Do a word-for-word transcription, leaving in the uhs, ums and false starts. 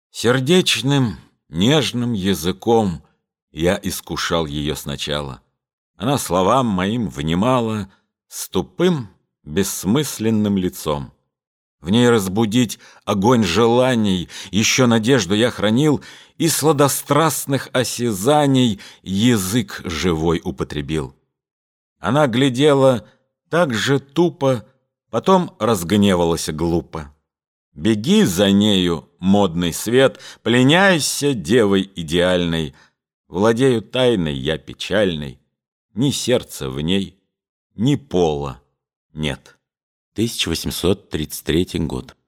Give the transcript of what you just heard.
Сердечным, нежным языком я искушал ее сначала. Она словам моим внимала с тупым, бессмысленным лицом. В ней разбудить огонь желаний еще надежду я хранил, и сладострастных осязаний язык живой употребил. Она глядела так же тупо, потом разгневалась глупо. Беги за нею, модный свет, пленяйся девой идеальной. Владею тайной я печальной, ни сердца в ней, ни пола нет. тысяча восемьсот тридцать третий год.